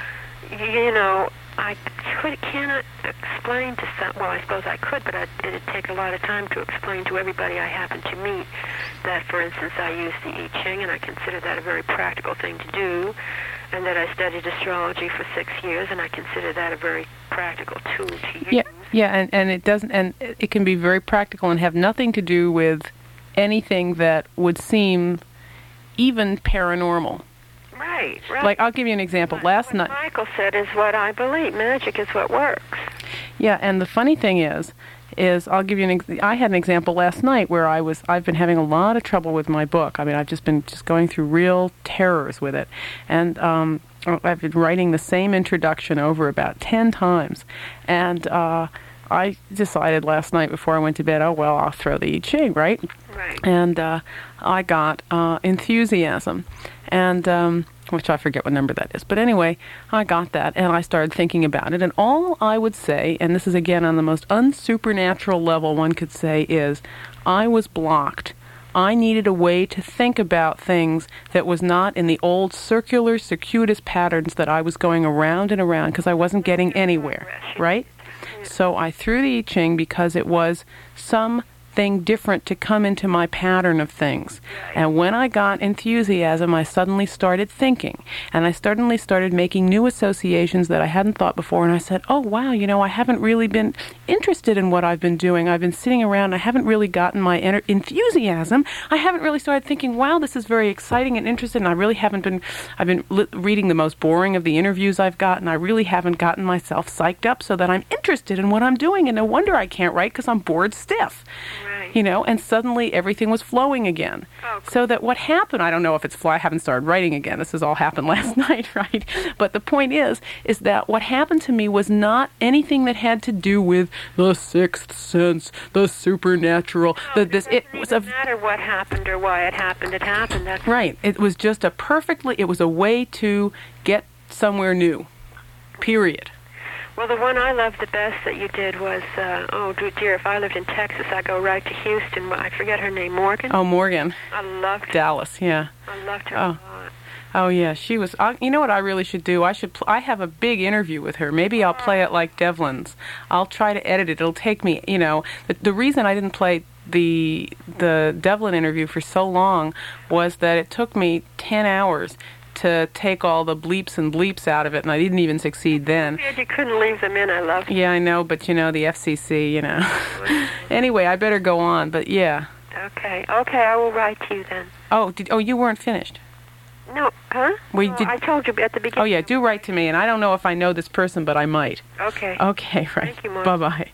Speaker 7: You know, I cannot explain to some, well, I suppose I could, but it'd take a lot of time to explain to everybody I happen to meet that, for instance, I use the I Ching, and I consider that a very practical thing to do, and that I studied astrology for 6 years, and I consider that a very practical tool to use.
Speaker 1: Yeah, and it doesn't, and it can be very practical and have nothing to do with anything that would seem even paranormal.
Speaker 7: Right.
Speaker 1: Like, I'll give you an example. Last night,
Speaker 7: Michael said is what I believe. Magic is what works.
Speaker 1: Yeah, and the funny thing is I'll give you I had an example last night where I've been having a lot of trouble with my book. I mean, I've just been going through real terrors with it, and I've been writing the same introduction over about 10 times, and I decided last night before I went to bed, oh, well, I'll throw the I Ching, right?
Speaker 7: Right.
Speaker 1: And I got enthusiasm, and which I forget what number that is. But anyway, I got that, and I started thinking about it. And all I would say, and this is again on the most unsupernatural level one could say, is I was blocked. I needed a way to think about things that was not in the old circular, circuitous patterns that I was going around and around because I wasn't getting anywhere, right? So I threw the I Ching because it was something different to come into my pattern of things. And when I got enthusiasm, I suddenly started thinking. And I suddenly started making new associations that I hadn't thought before. And I said, oh, wow, you know, I haven't really been interested in what I've been doing. I've been sitting around. I haven't really gotten my enthusiasm. I haven't really started thinking, wow, this is very exciting and interesting. And I really haven't been, I've been reading the most boring of the interviews I've gotten. I really haven't gotten myself psyched up so that I'm interested in what I'm doing. And no wonder I can't write because I'm bored stiff.
Speaker 7: Right.
Speaker 1: You know, and suddenly everything was flowing again.
Speaker 7: Oh,
Speaker 1: So that what happened, I don't know if it's I haven't started writing again. This has all happened last night, right? But the point is that what happened to me was not anything that had to do with the sixth sense, the supernatural.
Speaker 7: No,
Speaker 1: It was
Speaker 7: doesn't matter what happened or why it happened. It happened. That's
Speaker 1: right. It was just it was a way to get somewhere new. Period.
Speaker 7: Well, the one I loved the best that you did was, oh dear, if I lived in Texas, I'd go right to Houston. I forget her name, Morgan?
Speaker 1: Oh, Morgan.
Speaker 7: I loved her.
Speaker 1: Dallas, yeah.
Speaker 7: I loved her
Speaker 1: Oh.
Speaker 7: a lot.
Speaker 1: Oh, yeah, she was... you know what I really should do? I have a big interview with her. Maybe I'll play it like Devlin's. I'll try to edit it. It'll take me, you know... The reason I didn't play the Devlin interview for so long was that it took me 10 hours to take all the bleeps and bleeps out of it, and I didn't even succeed then.
Speaker 7: Weird you couldn't leave them in. I love them.
Speaker 1: Yeah, I know, but, you know, the FCC, you know. Anyway, I better go on, but yeah.
Speaker 7: Okay, I will write to you then.
Speaker 1: Oh, you weren't finished.
Speaker 7: No, huh?
Speaker 1: We
Speaker 7: No,
Speaker 1: did.
Speaker 7: I told you at the beginning.
Speaker 1: Oh, yeah, do write to me, and I don't know if I know this person, but I might.
Speaker 7: Okay.
Speaker 1: Okay, right.
Speaker 7: Thank you, Mom.
Speaker 1: Bye-bye.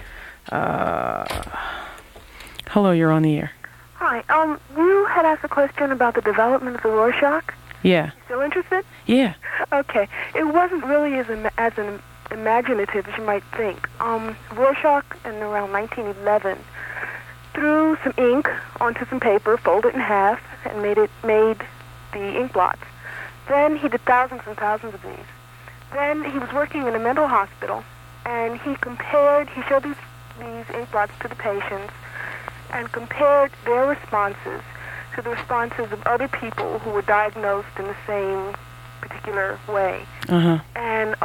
Speaker 1: Hello, you're on the air.
Speaker 8: Hi. You had asked a question about the development of the Rorschach.
Speaker 1: Yeah.
Speaker 8: Still interested?
Speaker 1: Yeah.
Speaker 8: Okay. It wasn't really as imaginative as you might think. Rorschach, in around 1911, threw some ink onto some paper, folded it in half, and made the ink blots. Then he did thousands and thousands of these. Then he was working in a mental hospital, and he showed these ink blots to the patients and compared their responses to the responses of other people who were diagnosed in the same particular way.
Speaker 1: Uh-huh.
Speaker 8: And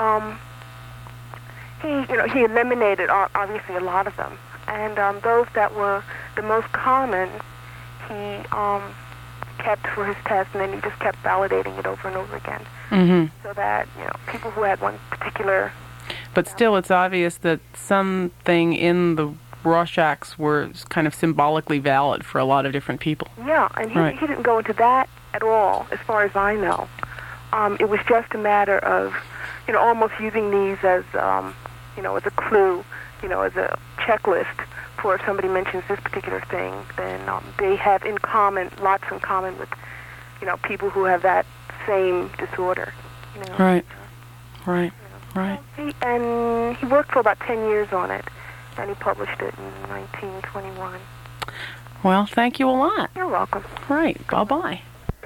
Speaker 8: he eliminated obviously a lot of them. And those that were the most common, he kept for his test, and then he just kept validating it over and over again.
Speaker 1: Mm-hmm.
Speaker 8: So that, people who had one particular...
Speaker 1: But still, it's obvious that something in the Rorschachs were kind of symbolically valid for a lot of different people.
Speaker 8: Yeah, and
Speaker 1: Right.
Speaker 8: he didn't go into that at all, as far as I know. It was just a matter of, almost using these as, as a clue, as a checklist for if somebody mentions this particular thing, then they have lots in common with, people who have that same disorder.
Speaker 1: Right. Right. Right.
Speaker 8: And he worked for about 10 years on it, and he published it in 1921.
Speaker 1: Well, thank you a lot.
Speaker 8: You're welcome.
Speaker 1: Right. Bye-bye.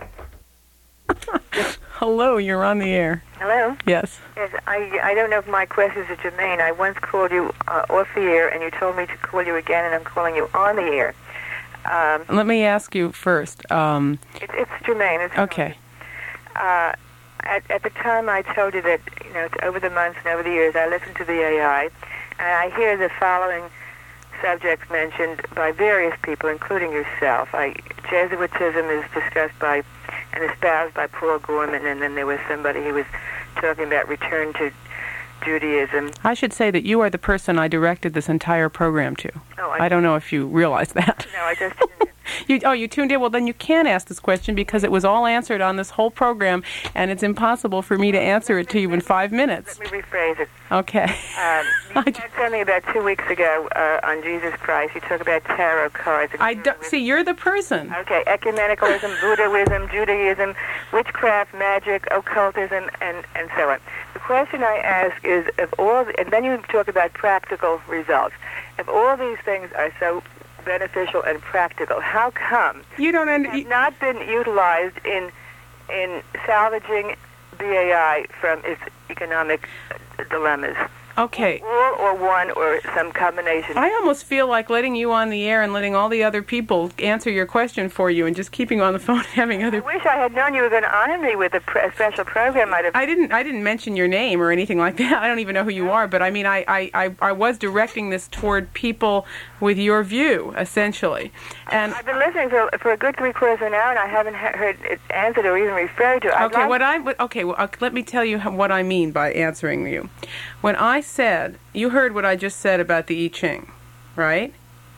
Speaker 1: Hello, you're on the air.
Speaker 9: Hello?
Speaker 1: Yes.
Speaker 9: Yes, I don't know if my questions are germane. I once called you off the air, and you told me to call you again, and I'm calling you on the air.
Speaker 1: Let me ask you first.
Speaker 9: It's germane. It's
Speaker 1: okay.
Speaker 9: At the time, I told you that, over the months and over the years, I listened to the AI, and I hear the following subjects mentioned by various people, including yourself. Jesuitism is discussed by and espoused by Paul Gorman, and then there was somebody who was talking about return to Judaism.
Speaker 1: I should say that you are the person I directed this entire program to.
Speaker 9: Oh,
Speaker 1: I don't know if you realize that.
Speaker 9: No, I just tuned in.
Speaker 1: You tuned in? Well, then you can't ask this question because it was all answered on this whole program, and it's impossible for me to answer it to you in 5 minutes.
Speaker 9: Let me rephrase it.
Speaker 1: Okay.
Speaker 9: You said something about 2 weeks ago on Jesus Christ. You talked about tarot cards.
Speaker 1: See, you're the person.
Speaker 9: Okay, ecumenicalism, Buddhism, Judaism, witchcraft, magic, occultism, and so on. The question I ask is, and then you talk about practical results. If all these things are so beneficial and practical, how come
Speaker 1: you don't
Speaker 9: have not been utilized in salvaging BAI from its economic dilemmas?
Speaker 1: Okay.
Speaker 9: All or one or some combination.
Speaker 1: I almost feel like letting you on the air and letting all the other people answer your question for you and just keeping on the phone and having other...
Speaker 9: I wish I had known you were going to honor me with a special program.
Speaker 1: I didn't mention your name or anything like that. I don't even know who you are, but I mean, I was directing this toward people with your view, essentially. And
Speaker 9: I've been listening for a good 3/4 of an hour, and I haven't heard it answered or even referred to.
Speaker 1: Let me tell you what I mean by answering you. When I said, you heard what I just said about the I Ching, right?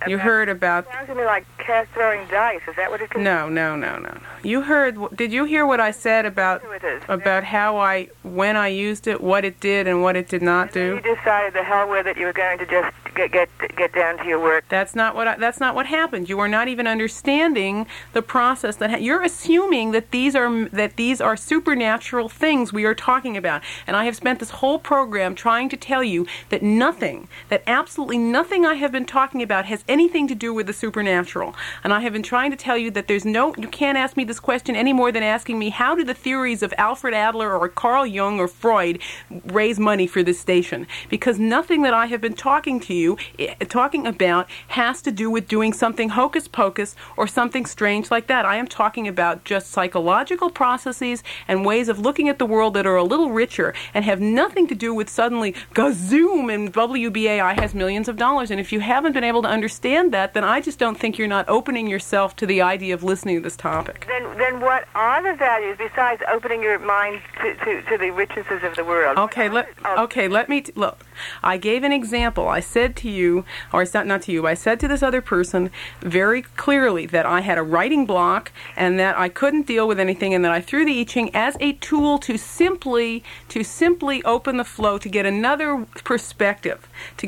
Speaker 1: You heard about...
Speaker 9: Sounds to me like cat throwing dice. Is that what it is?
Speaker 1: No. You heard... Did you hear what I said about how when I used it, what it did and what it did not do?
Speaker 9: You decided the hell with it. You were going to just get down to your work.
Speaker 1: That's not what happened. You are not even understanding the process you're assuming that these are supernatural things we are talking about. And I have spent this whole program trying to tell you that absolutely nothing I have been talking about has anything to do with the supernatural. And I have been trying to tell you that you can't ask me this question any more than asking me how do the theories of Alfred Adler or Carl Jung or Freud raise money for this station. Because nothing that I have been talking about has to do with doing something hocus pocus or something strange like that. I am talking about just psychological processes and ways of looking at the world that are a little richer and have nothing to do with suddenly gazoom and WBAI has millions of dollars. And if you haven't been able to understand that, then I just don't think you're not opening yourself to the idea of listening to this topic.
Speaker 9: Then what are the values besides opening your mind to the richnesses of the world?
Speaker 1: Let me look. I gave an example. I said to you, or it's not to you, I said to this other person very clearly that I had a writing block and that I couldn't deal with anything and that I threw the I Ching as a tool to simply open the flow, to get another perspective.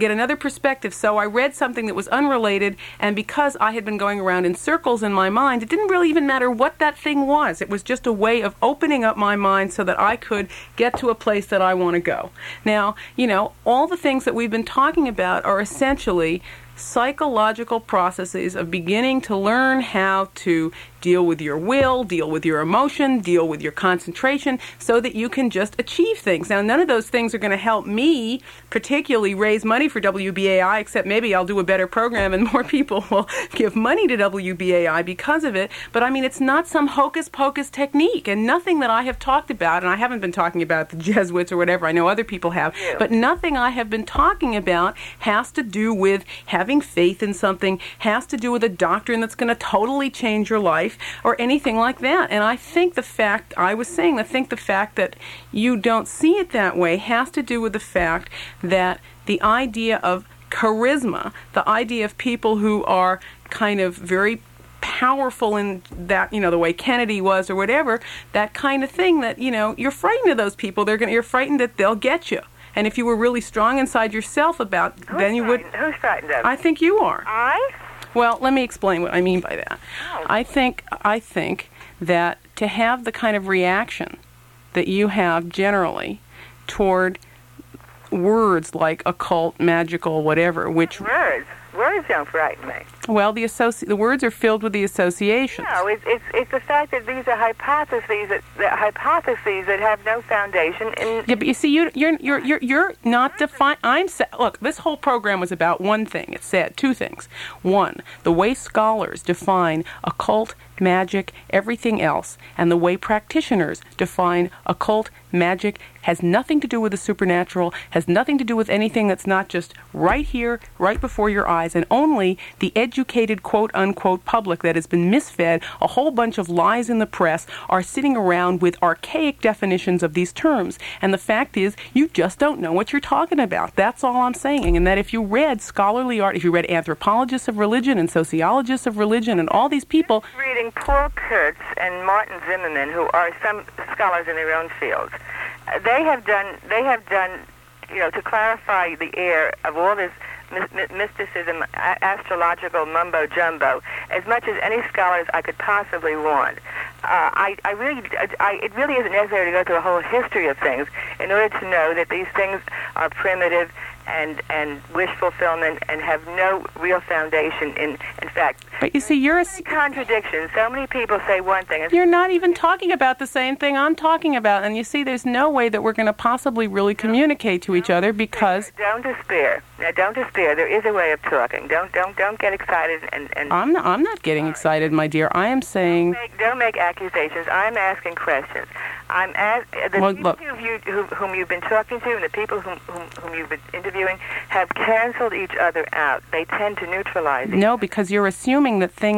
Speaker 1: So I read something that was unrelated, and because I had been going around in circles in my mind, it didn't really even matter what that thing was. It was just a way of opening up my mind so that I could get to a place that I want to go. Now, all the things that we've been talking about are essentially psychological processes of beginning to learn how to deal with your will, deal with your emotion, deal with your concentration, so that you can just achieve things. Now, none of those things are going to help me particularly raise money for WBAI, except maybe I'll do a better program and more people will give money to WBAI because of it. But, I mean, it's not some hocus-pocus technique, and nothing that I have talked about, and I haven't been talking about the Jesuits or whatever, I know other people have, but nothing I have been talking about has to do with having faith in something, has to do with a doctrine that's going to totally change your life, or anything like that. And I think the fact that you don't see it that way has to do with the fact that the idea of charisma, the idea of people who are kind of very powerful in that, the way Kennedy was or whatever, that kind of thing that, you're frightened of those people. You're frightened that they'll get you. And if you were really strong inside yourself then you would...
Speaker 9: Who's frightened of?
Speaker 1: I think you are.
Speaker 9: I?
Speaker 1: Well, let me explain what I mean by that.
Speaker 9: Oh.
Speaker 1: I think that to have the kind of reaction that you have generally toward words like occult, magical, whatever, which...
Speaker 9: Words don't frighten me.
Speaker 1: Well, the words are filled with the associations.
Speaker 9: No, it's the fact that these are hypotheses that have no foundation in.
Speaker 1: Yeah, but you see, you're not defining. Look, this whole program was about one thing. It said two things. One, the way scholars define occult, magic, everything else, and the way practitioners define occult, magic, has nothing to do with the supernatural, has nothing to do with anything that's not just right here, right before your eyes, and only the educated quote-unquote public that has been misfed, a whole bunch of lies in the press, are sitting around with archaic definitions of these terms. And the fact is, you just don't know what you're talking about. That's all I'm saying. And that if you read scholarly art, if you read anthropologists of religion and sociologists of religion and all these people...
Speaker 9: Reading Paul Kurtz and Martin Zimmerman, who are some scholars in their own fields, they have done, to clarify the air of all this mysticism, astrological mumbo jumbo, as much as any scholars I could possibly want. It really isn't necessary to go through a whole history of things in order to know that these things are primitive and wish fulfillment and have no real foundation in fact.
Speaker 1: But you see, you're a
Speaker 9: contradiction. So many people say one thing.
Speaker 1: You're not even talking about the same thing I'm talking about. And you see, there's no way that we're going to possibly really communicate to each other because...
Speaker 9: Don't despair. Now, don't despair. There is a way of talking. Don't get excited and...
Speaker 1: I'm not getting excited, my dear. I am saying...
Speaker 9: Don't make accusations. I'm asking questions. Whom you've been talking to and the people whom you've been interviewing have canceled each other out. They tend to neutralize each other.
Speaker 1: No, because you're assuming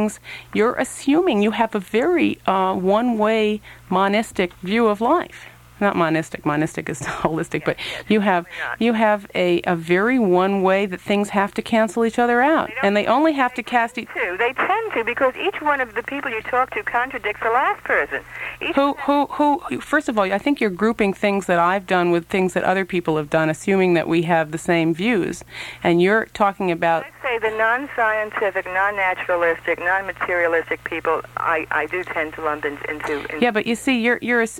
Speaker 1: you have a very one-way monistic view of life. not monistic. Monistic is holistic, but you have a very one way that things have to cancel each other out, and they only have to cast each.
Speaker 9: They tend to, because each one of the people you talk to contradicts the last person.
Speaker 1: Who? First of all, I think you're grouping things that I've done with things that other people have done, assuming that we have the same views, and you're talking about.
Speaker 9: I'd say the non-scientific, non-naturalistic, non-materialistic people. I do tend to lump into.
Speaker 1: Yeah, but you see,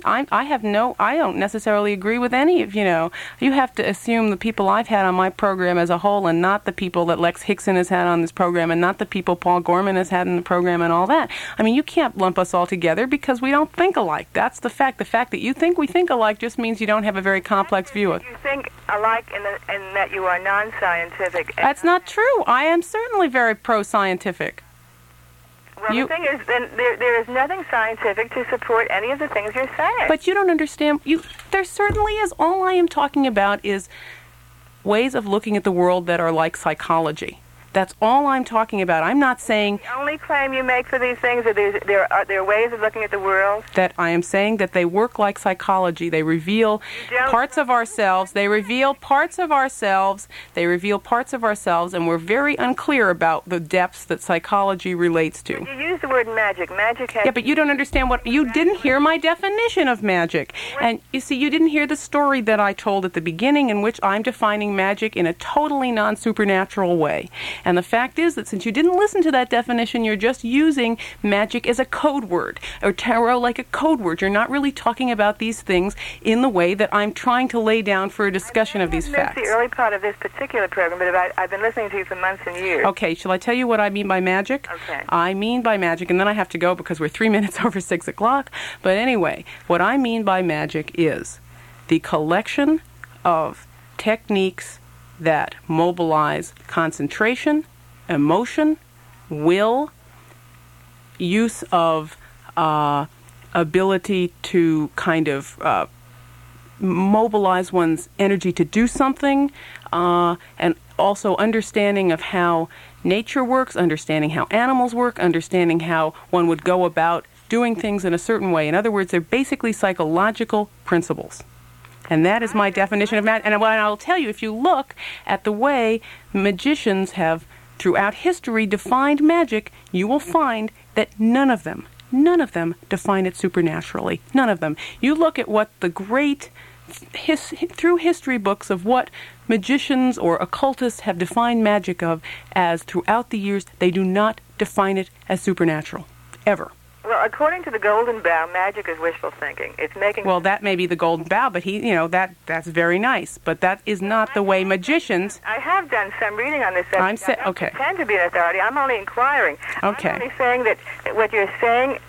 Speaker 1: I don't necessarily agree with any of, you have to assume the people I've had on my program as a whole, and not the people that Lex Hickson has had on this program, and not the people Paul Gorman has had in the program and all that. I mean, you can't lump us all together because we don't think alike. That's the fact. The fact that you think we think alike just means you don't have a very complex view of it.
Speaker 9: You think alike in that you are non-scientific.
Speaker 1: That's not true. I am certainly very pro-scientific.
Speaker 9: Well, the thing is, then there is nothing scientific to support any of the things you're saying.
Speaker 1: But you don't understand. There certainly is. All I am talking about is ways of looking at the world that are like psychology. That's all I'm talking about. I'm not saying...
Speaker 9: The only claim you make for these things are there are ways of looking at the world?
Speaker 1: That I am saying that they work like psychology. They reveal parts of ourselves. They reveal parts of ourselves. They reveal parts of ourselves, and we're very unclear about the depths that psychology relates to.
Speaker 9: You use the word magic. Magic has...
Speaker 1: Yeah, but you don't understand what... You didn't hear my definition of magic. And, you see, you didn't hear the story that I told at the beginning in which I'm defining magic in a totally non-supernatural way. And the fact is that since you didn't listen to that definition, you're just using magic as a code word, or tarot like a code word. You're not really talking about these things in the way that I'm trying to lay down for a discussion of these facts.
Speaker 9: I missed the early part of this particular program, but I've been listening to you for months and years.
Speaker 1: Okay, shall I tell you what I mean by magic?
Speaker 9: Okay.
Speaker 1: I mean by magic, and then I have to go because we're 3 minutes over 6 o'clock. But anyway, what I mean by magic is the collection of techniques that mobilize concentration, emotion, will, use of ability to kind of mobilize one's energy to do something, and also understanding of how nature works, understanding how animals work, understanding how one would go about doing things in a certain way. In other words, they're basically psychological principles. And that is my definition of magic. And I'll tell you, if you look at the way magicians have, throughout history, defined magic, you will find that none of them define it supernaturally. None of them. You look at what the great, through history books of what magicians or occultists have defined magic of as throughout the years, they do not define it as supernatural. Ever.
Speaker 9: Well, according to the Golden Bough, magic is wishful thinking. It's making...
Speaker 1: Well, that may be the Golden Bough, but that's very nice. But that is not the way magicians...
Speaker 9: I have done some reading on this subject.
Speaker 1: Okay.
Speaker 9: I pretend to be an authority. I'm only inquiring.
Speaker 1: Okay.
Speaker 9: I'm only saying that what you're saying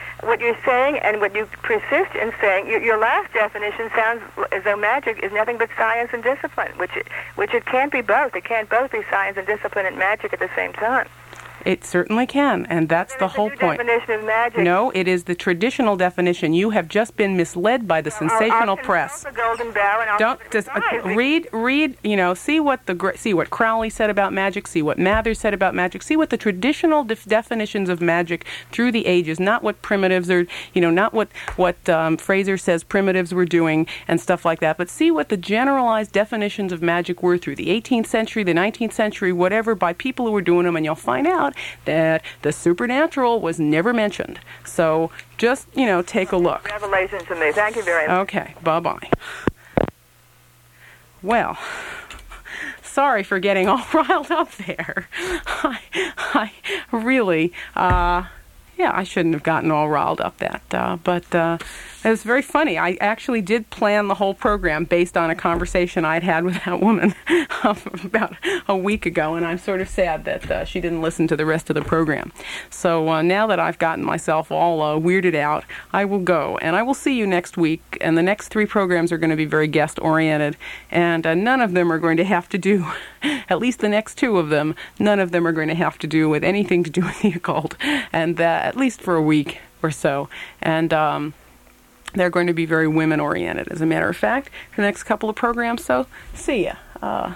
Speaker 9: and what you persist in saying, your last definition sounds as though magic is nothing but science and discipline, which it can't be both. It can't both be science and discipline and magic at the same time.
Speaker 1: It certainly can, and that's the whole point.
Speaker 9: Definition of magic.
Speaker 1: No, it is the traditional definition. You have just been misled by the sensational press.
Speaker 9: The Golden Bough and
Speaker 1: don't just read. See what Crowley said about magic. See what Mather said about magic. See what the traditional definitions of magic through the ages, not what primitives are. Not what Fraser says primitives were doing and stuff like that. But see what the generalized definitions of magic were through the 18th century, the 19th century, whatever, by people who were doing them, and you'll find out that the supernatural was never mentioned. So just, take a look.
Speaker 9: Revelation to me. Thank you very much.
Speaker 1: Okay, bye-bye. Well, sorry for getting all riled up there. I really, I shouldn't have gotten all riled up but it was very funny. I actually did plan the whole program based on a conversation I'd had with that woman about a week ago, and I'm sort of sad that she didn't listen to the rest of the program. So now that I've gotten myself all weirded out, I will go, and I will see you next week, and the next 3 programs are going to be very guest-oriented, and none of them are going to have to do, at least the next 2 of them, none of them are going to have to do with anything to do with the occult, and at least for a week or so. And they're going to be very women-oriented, as a matter of fact, for the next couple of programs. So, see ya.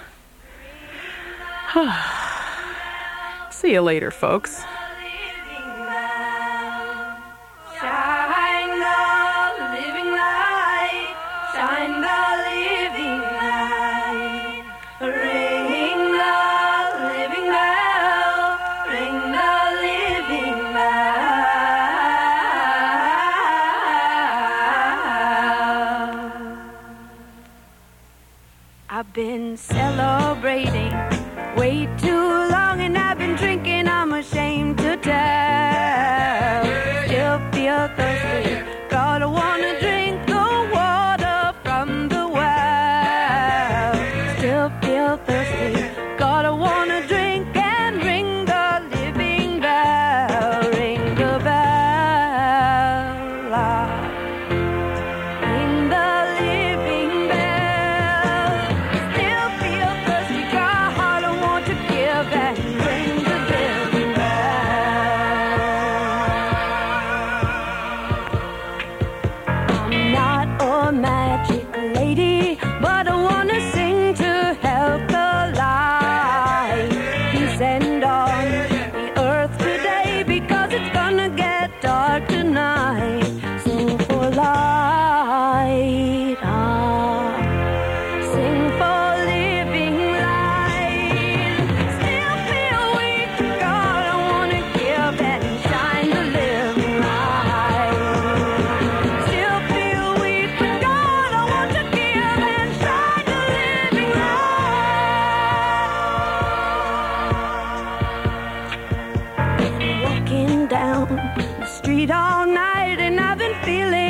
Speaker 1: See you later, folks.
Speaker 2: Shine the living light street all night, and I've been feeling